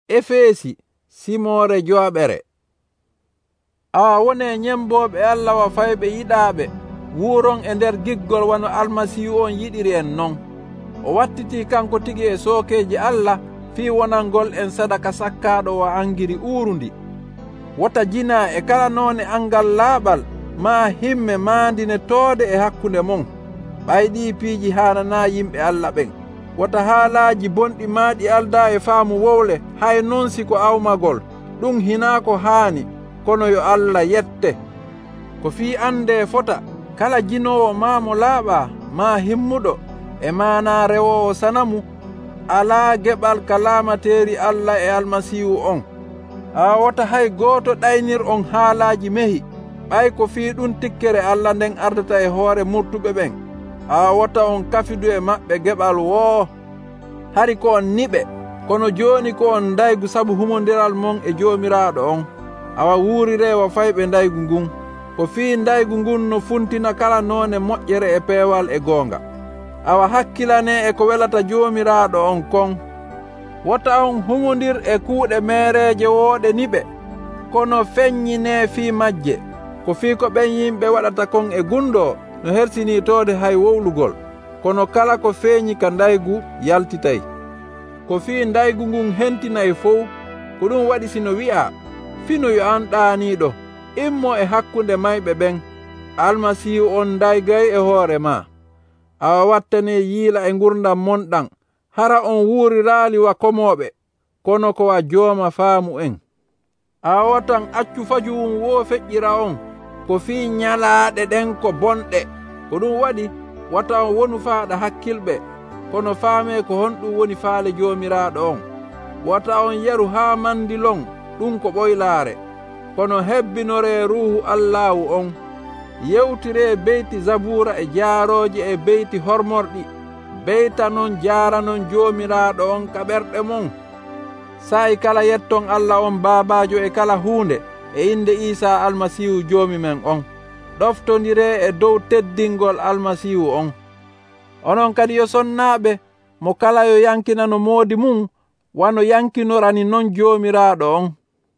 Efeesi simore joɓere. Awa wone ñemboɓe Allah wa fayɓe yiɗaɓe wuuron e nder giggol wano almasihu on yiɗiri en non. O wattiti kanko tigi e sookeji Allah fi wonangol en sadaka sakkaɗo wa angiri uurundi. Wota jina e kala none angal laaɓal ma himme mandine toode e hakkunde mon. Ɓayɗi piiji hanana yimɓe Allah ɓen. Wota haalaji bonɗi maaɗi alda e faamu wowle hay non siko awmagol. Ɗum hina ko haani kono yo Allah yette. Ko fi ande fota kala jinowo ma mo laaɓa ma himmuɗo e mana rewowo sanamu ala geɓal kalamateri Allah e almasihu on. A wota hay goto ɗaynir on haalaji mehi ɓay ko fi ɗum tikkere Allah nden ardata e hoore murtuɓe ɓen. A wota on kafidu e maɓɓe geɓal woo. Hari ko on niɓe kono joni ko on daygu sabu humondiral mon e jomiraɗo on. Awa wuurire wa fayɓe daygu ngun. Ko fi daygu ngun no funtina kala none moƴƴere e peewal e goonga. Awa hakkilane e ko welata jomiraɗo on kon. Wota on humondir e kuuɗe meereje wooɗe niɓe kono feññine fi majje. Ko fi ko ɓen yimɓe waɗata kon e gundo no hersini toode hay wowlugol. Kono kala ko feeñi ka daygu yaltitay. Ko fi daygu ngun hentinay fow. Ko ɗum waɗi sino wi'a fino yo an ɗaaniɗo immo e hakkunde mayɓe ɓen. Almasihu on daygay e hoore ma. Awa wattane yiila e gurdam monɗam hara on wuuriraali wa komoɓe kono ko wa jooma faamu en. Awa watan accu fajum wo feƴƴira on ko fi ñalaaɗe ɗen ko bonɗe. Ko ɗum waɗi wata on wonu faaɗa hakkilɓe kono faame ko honɗum woni faale jomiraɗo on. Wata on yaru haa mandilon ɗum ko ɓoylaare kono hebbinore ruhu Allahu on. Yewtire beyti zabura e jaaroje e beyti hormorɗi. Beyta non jaara non jomiraɗo on ka ɓerɗe mon. Sa'i kala yetton Allah on baabajo e kala hunde e inde Isa almasihu joomi men on. Ɗoftondire e dow teddingol almasihu on. Onon kadi yo sonnaɓe mo kala yo yankina no moodi mum wano yankinorani non jomiraɗo on.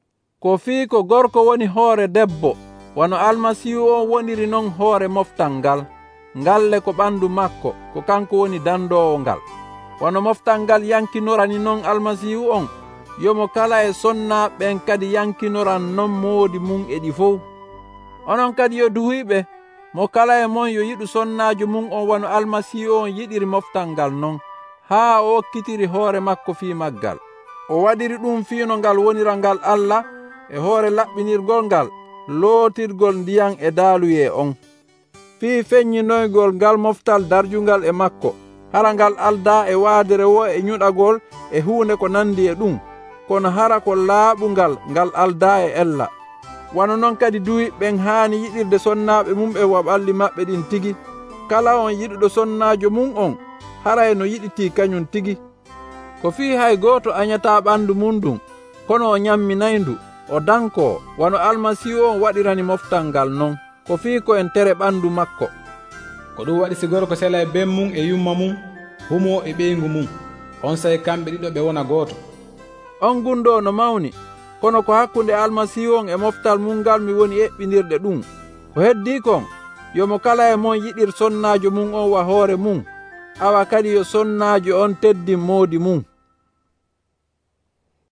Ko fi ko gorko woni hoore debbo wano almasihu on woniri non hoore moftal ngal. Ngalle ko ɓandu makko ko kanko woni dandowo ngal. Wano moftal ngal yankinorani non almasihu on yomo kala e sonnaɓen kadi yankinoran non moodi mum e ɗi fof. Onon kadi yo duhuyɓe mo kala e mon yo yiɗu sonnajo mum on wano almasihu on yiɗiri moftal ngal non haa o okkitiri hoore makko fi maggal. O waɗiri ɗum fiino ngal wonira ngal Allah e hoore laɓɓinirgol ngal lootirgol ndiyam e daaluye on. Fi feññinoygol ngal moftal darjungal e makko hara ngal alda e waadere wo e ñuɗagol e huunde ko nandi e ɗum kono hara ko laaɓungal ngal alda e ella. Wano noon kadi duwiɓɓen haani yiɗirde sonnaɓe mum e waɓalli maɓɓe ɗin tigi. Kala on yiɗuɗo sonnajo mum on hara e no yiɗiti kañum tigi. Ko fi hay goto añata ɓandu mum ɗum kono o ñamminaydu o danko wano almasihu on waɗirani moftal ngal non. Ko fi ko en tere ɓandu makko. Ko ɗum waɗi si gorko sela e ben mum e yumma mum humo e ɓeygu mum on say kamɓe ɗiɗo ɓe wona goto. On gundo no mawni kono ko hakkunde almasihu on e moftal mum ngal mi woni eɓɓinirɗe ɗum. Ko heddi kon yomo kala e mon yiɗir sonnajo mum on wa hoore mum. Awa kadi yo sonnajo on teddin moodi mum.